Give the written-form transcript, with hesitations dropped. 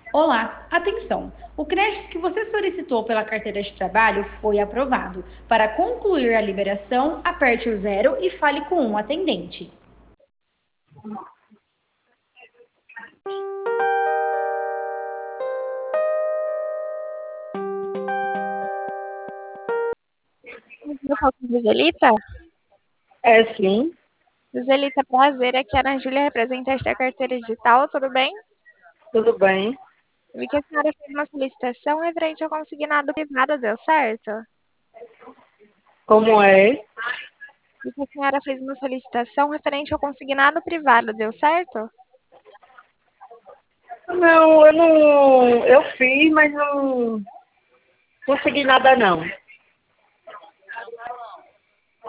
Olá, atenção! O crédito que você solicitou pela carteira de trabalho foi aprovado. Para concluir a liberação, aperte o zero e fale com um atendente. Eu falo com Joselita? É, sim, Joselita, prazer. Aqui é a Ana Júlia, representante da carteira digital, tudo bem? tudo bem. Vi que a senhora fez uma solicitação referente ao consignado privado, deu certo? Como é? Vi que a senhora fez uma solicitação referente ao consignado privado, deu certo? Não, eu fiz, mas não consegui nada não.